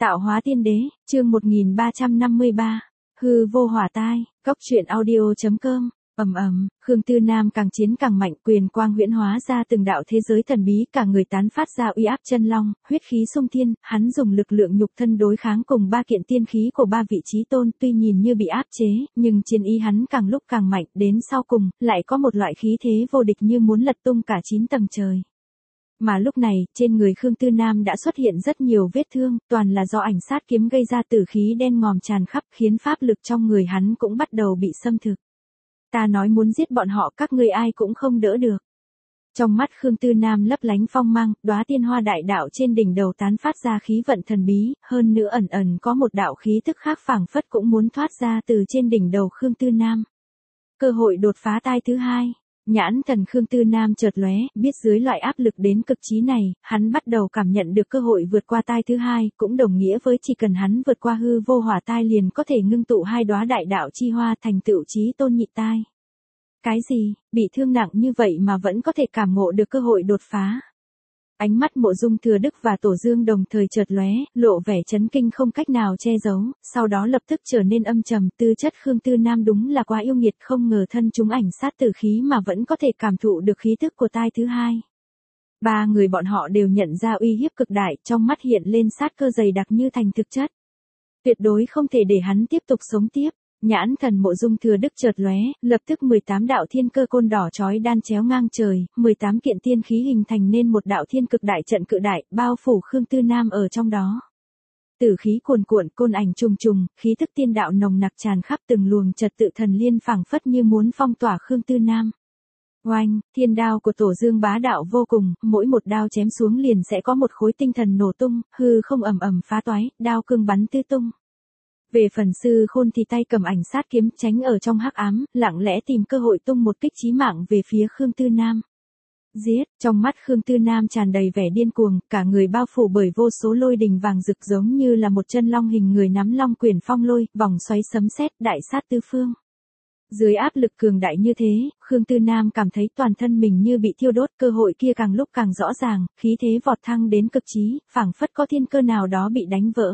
Tạo hóa tiên đế, chương 1353. Hư vô hỏa tai, cốc truyện audio.com. Khương Tư Nam càng chiến càng mạnh, quyền quang huyễn hóa ra từng đạo thế giới thần bí, cả người tán phát ra uy áp chân long, huyết khí xung thiên, hắn dùng lực lượng nhục thân đối kháng cùng ba kiện tiên khí của ba vị chí tôn, tuy nhìn như bị áp chế, nhưng chiến ý hắn càng lúc càng mạnh, đến sau cùng, lại có một loại khí thế vô địch như muốn lật tung cả 9 tầng trời. Mà lúc này, trên người Khương Tư Nam đã xuất hiện rất nhiều vết thương, toàn là do ảnh sát kiếm gây ra, tử khí đen ngòm tràn khắp, khiến pháp lực trong người hắn cũng bắt đầu bị xâm thực. Ta nói muốn giết bọn họ, các ngươi ai cũng không đỡ được. Trong mắt Khương Tư Nam lấp lánh phong mang, đóa tiên hoa đại đạo trên đỉnh đầu tán phát ra khí vận thần bí, hơn nữa ẩn ẩn có một đạo khí tức khác phảng phất cũng muốn thoát ra từ trên đỉnh đầu Khương Tư Nam. Cơ hội đột phá tai thứ hai. Nhãn thần Khương Tư Nam chợt lóe, biết dưới loại áp lực đến cực chí này, hắn bắt đầu cảm nhận được cơ hội vượt qua tai thứ hai, cũng đồng nghĩa với chỉ cần hắn vượt qua hư vô hỏa tai liền có thể ngưng tụ hai đóa đại đạo chi hoa thành tựu chí tôn nhị tai. Cái gì, bị thương nặng như vậy mà vẫn có thể cảm ngộ được cơ hội đột phá. Ánh mắt Mộ Dung Thừa Đức và Tổ Dương đồng thời chợt lóe, lộ vẻ chấn kinh không cách nào che giấu, sau đó lập tức trở nên âm trầm, tư chất Khương Tư Nam đúng là quá yêu nghiệt, không ngờ thân chúng ảnh sát tử khí mà vẫn có thể cảm thụ được khí tức của tai thứ hai. Ba người bọn họ đều nhận ra uy hiếp cực đại, trong mắt hiện lên sát cơ dày đặc như thành thực chất. Tuyệt đối không thể để hắn tiếp tục sống tiếp. Nhãn thần Mộ Dung Thừa Đức chợt lóe, lập tức 18 đạo thiên cơ côn đỏ chói đan chéo ngang trời, 18 kiện tiên khí hình thành nên một đạo thiên cực đại trận cự đại, bao phủ Khương Tư Nam ở trong đó. Tử khí cuồn cuộn, côn ảnh trùng trùng, khí tức tiên đạo nồng nặc tràn khắp, từng luồng trật tự thần liên phảng phất như muốn phong tỏa Khương Tư Nam. Oanh, thiên đao của Tổ Dương bá đạo vô cùng, mỗi một đao chém xuống liền sẽ có một khối tinh thần nổ tung, hư không ầm ầm phá toái, đao cương bắn tứ tung. Về phần Sư Khôn thì tay cầm ảnh sát kiếm tránh ở trong hắc ám, lặng lẽ tìm cơ hội tung một kích chí mạng về phía Khương Tư Nam. Giết, trong mắt Khương Tư Nam tràn đầy vẻ điên cuồng, cả người bao phủ bởi vô số lôi đình vàng rực giống như là một chân long hình người nắm long quyển phong lôi, vòng xoáy sấm sét, đại sát tứ phương. Dưới áp lực cường đại như thế, Khương Tư Nam cảm thấy toàn thân mình như bị thiêu đốt, cơ hội kia càng lúc càng rõ ràng, khí thế vọt thăng đến cực chí, phảng phất có thiên cơ nào đó bị đánh vỡ.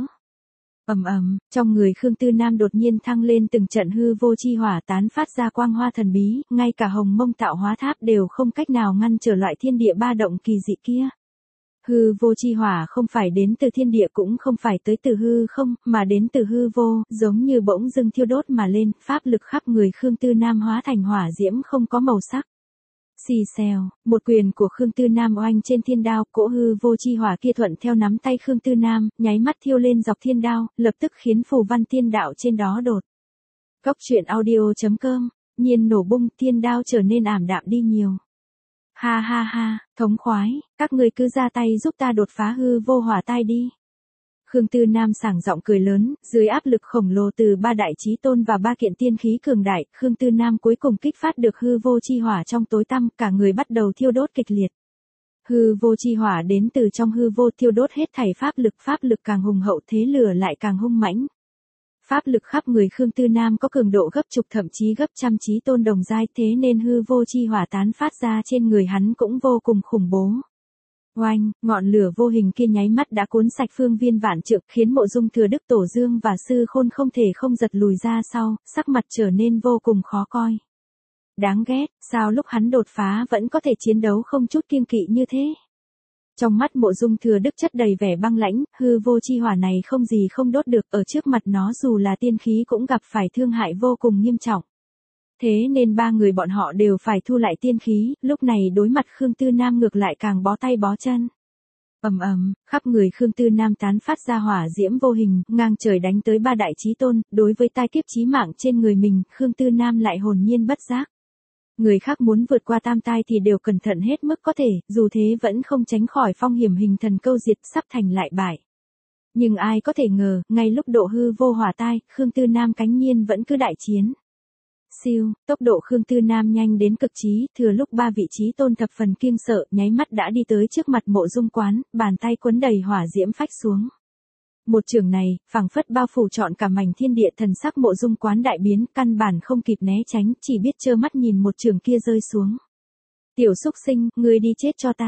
Trong người Khương Tư Nam đột nhiên thăng lên từng trận hư vô chi hỏa tán phát ra quang hoa thần bí, ngay cả Hồng Mông Tạo Hóa Tháp đều không cách nào ngăn trở loại thiên địa ba động kỳ dị kia. Hư vô chi hỏa không phải đến từ thiên địa cũng không phải tới từ hư không, mà đến từ hư vô, giống như bỗng dưng thiêu đốt mà lên, pháp lực khắp người Khương Tư Nam hóa thành hỏa diễm không có màu sắc. Xì xèo, một quyền của Khương Tư Nam oanh trên thiên đao, cỗ hư vô chi hỏa kia thuận theo nắm tay Khương Tư Nam, nháy mắt thiêu lên dọc thiên đao, lập tức khiến phù văn tiên đạo trên đó đột. Cốc truyện audio.com, nhiên nổ bung, thiên đao trở nên ảm đạm đi nhiều. Ha ha ha, thống khoái, các ngươi cứ ra tay giúp ta đột phá hư vô hỏa tai đi. Khương Tư Nam sảng giọng cười lớn, dưới áp lực khổng lồ từ ba đại chí tôn và ba kiện tiên khí cường đại, Khương Tư Nam cuối cùng kích phát được hư vô chi hỏa trong tối tăm, cả người bắt đầu thiêu đốt kịch liệt. Hư vô chi hỏa đến từ trong hư vô thiêu đốt hết thảy pháp lực càng hùng hậu, thế lửa lại càng hung mãnh. Pháp lực khắp người Khương Tư Nam có cường độ gấp chục thậm chí gấp trăm chí tôn đồng giai, thế nên hư vô chi hỏa tán phát ra trên người hắn cũng vô cùng khủng bố. Oanh, ngọn lửa vô hình kia nháy mắt đã cuốn sạch phương viên vạn trượng, khiến Mộ Dung Thừa Đức, Tổ Dương và Sư Khôn không thể không giật lùi ra sau, sắc mặt trở nên vô cùng khó coi. Đáng ghét, sao lúc hắn đột phá vẫn có thể chiến đấu không chút kiêng kỵ như thế? Trong mắt Mộ Dung Thừa Đức chất đầy vẻ băng lãnh, hư vô chi hỏa này không gì không đốt được, ở trước mặt nó dù là tiên khí cũng gặp phải thương hại vô cùng nghiêm trọng. Thế nên ba người bọn họ đều phải thu lại tiên khí, lúc này đối mặt Khương Tư Nam ngược lại càng bó tay bó chân. Khắp người Khương Tư Nam tán phát ra hỏa diễm vô hình, ngang trời đánh tới ba đại chí tôn, đối với tai kiếp chí mạng trên người mình, Khương Tư Nam lại hồn nhiên bất giác. Người khác muốn vượt qua tam tai thì đều cẩn thận hết mức có thể, dù thế vẫn không tránh khỏi phong hiểm hình thần câu diệt, sắp thành lại bại. Nhưng ai có thể ngờ, ngay lúc độ hư vô hỏa tai, Khương Tư Nam cánh nhiên vẫn cứ đại chiến. Siêu, tốc độ Khương Tư Nam nhanh đến cực chí, thừa lúc ba vị chí tôn thập phần kiêng sợ, nháy mắt đã đi tới trước mặt Mộ Dung Quán, bàn tay quấn đầy hỏa diễm phách xuống. Một trường này, phảng phất bao phủ trọn cả mảnh thiên địa, thần sắc Mộ Dung Quán đại biến, căn bản không kịp né tránh, chỉ biết trơ mắt nhìn một trường kia rơi xuống. Tiểu xúc sinh, ngươi đi chết cho ta.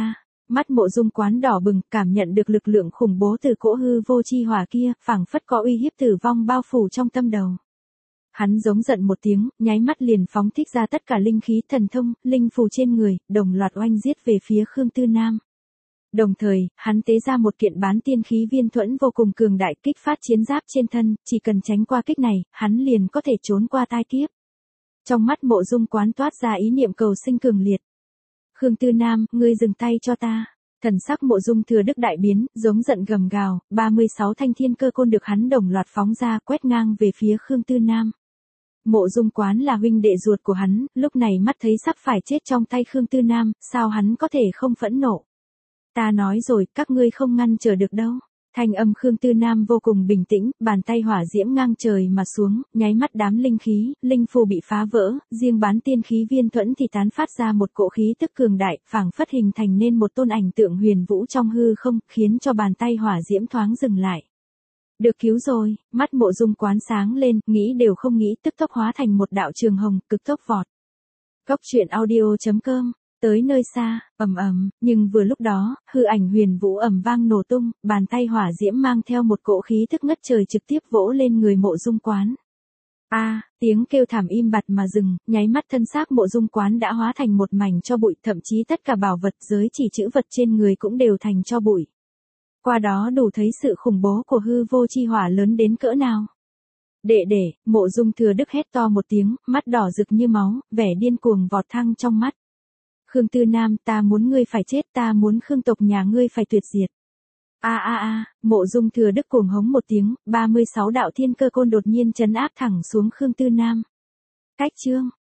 mắt Mộ Dung Quán đỏ bừng, cảm nhận được lực lượng khủng bố từ cỗ hư vô chi hỏa kia, phảng phất có uy hiếp tử vong bao phủ trong tâm đầu. Hắn giống giận một tiếng, nháy mắt liền phóng thích ra tất cả linh khí thần thông, linh phù trên người, đồng loạt oanh giết về phía Khương Tư Nam. Đồng thời, hắn tế ra một kiện bán tiên khí viên thuẫn vô cùng cường đại, kích phát chiến giáp trên thân, chỉ cần tránh qua kích này, hắn liền có thể trốn qua tai kiếp. Trong mắt Mộ Dung Quán toát ra ý niệm cầu sinh cường liệt. Khương Tư Nam, ngươi dừng tay cho ta. Thần sắc Mộ Dung Thừa Đức đại biến, giống giận gầm gào, 36 thanh thiên cơ côn được hắn đồng loạt phóng ra, quét ngang về phía Khương Tư Nam. Mộ Dung Quán là huynh đệ ruột của hắn, lúc này mắt thấy sắp phải chết trong tay Khương Tư Nam, sao hắn có thể không phẫn nộ. Ta nói rồi, các ngươi không ngăn trở được đâu. Thanh âm Khương Tư Nam vô cùng bình tĩnh, bàn tay hỏa diễm ngang trời mà xuống, nháy mắt đám linh khí, linh phù bị phá vỡ, riêng bán tiên khí viên thuẫn thì tán phát ra một cỗ khí tức cường đại, phảng phất hình thành nên một tôn ảnh tượng huyền vũ trong hư không, khiến cho bàn tay hỏa diễm thoáng dừng lại. Được cứu rồi, mắt Mộ Dung Quán sáng lên, nghĩ đều không nghĩ, tức tốc hóa thành một đạo trường hồng, cực tốc vọt. Góc truyện audio.com. Tới nơi xa, ầm ầm, nhưng vừa lúc đó, hư ảnh huyền vũ ầm vang nổ tung, bàn tay hỏa diễm mang theo một cỗ khí tức ngất trời trực tiếp vỗ lên người Mộ Dung Quán. Tiếng kêu thảm im bặt mà dừng, nháy mắt thân xác Mộ Dung Quán đã hóa thành một mảnh tro bụi, thậm chí tất cả bảo vật giới chỉ chữ vật trên người cũng đều thành tro bụi. Qua đó đủ thấy sự khủng bố của hư vô chi hỏa lớn đến cỡ nào. Đệ, Mộ Dung Thừa Đức hét to một tiếng, mắt đỏ rực như máu, vẻ điên cuồng vọt thăng trong mắt. Khương Tư Nam, ta muốn ngươi phải chết, ta muốn Khương tộc nhà ngươi phải tuyệt diệt. Mộ Dung Thừa Đức cuồng hống một tiếng, 36 đạo thiên cơ côn đột nhiên trấn áp thẳng xuống Khương Tư Nam. Cách chương